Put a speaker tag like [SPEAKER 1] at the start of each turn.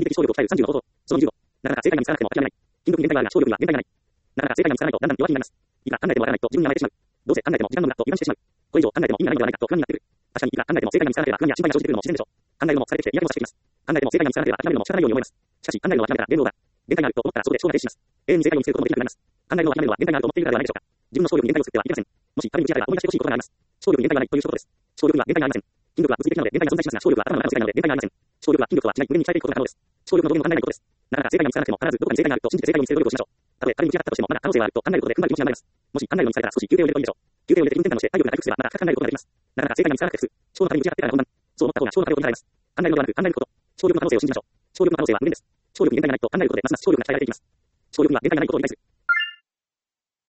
[SPEAKER 1] 的勝力を鍛える30の方法。その20を。なかなか正解が見つからなくても諦めない。金力に限界があるが勝力には限界がない。なかなか正解が見つからないとだんだん弱気になります。いくら考えてもわからないと自分に甘えてしまう。どうせ考えても時間の無駄と油断してしまう。これ以上考えても意味がないのではないかと不安になってくる。確かにいくら考えても正解が見つからなければ不安や心配が生じてくるのも自然でしょう。考えるのも疲れてきて嫌気もさしてきます。考えても正解が見つからなければ諦めるのも仕方ないように思います。しかし考えるのを諦めたら限度が限界があると思ったらそこで思考が停止します。永遠に正解を見つけることもできなくなります。考えるのを諦めるのは限界があると思っているからではないでしょうか。自分の勝力に限界を作ってはいけません。もし仮に打ち当たれば思い出してほしいことがあります。勝力に限界がないということです。勝力には限界がありません。筋力は物理的なので限界が存在しますが、勝力は頭の中の世界なので限界がありません。勝力は筋力はしない上に鍛えていくことが可能です。勝力の語源を考えないことです。なかなか正解が見つからなくても必ずどこかに正解があると信じて正解を見つける努力をしましょう。たとえ仮に打ち当たったとしてもまだ可能性はあると考えることで踏ん張る気持ちになります。もし考えるのに疲れたら少し休憩を入れるといいでしょう。休憩を入れて気分転換をして体力が回復すればまた深く考えることができます。なかなか正解が見つからなくて普通。勝のために打ち当たってから本番。そう思った方が勝の壁を見られます。考えるのではなく考えること。勝力の可能性を信じましょう。勝力の可能性は無限です。勝力に限界がないと考えることでますます勝力が鍛えられていきます。勝力には限界がないことを理解する。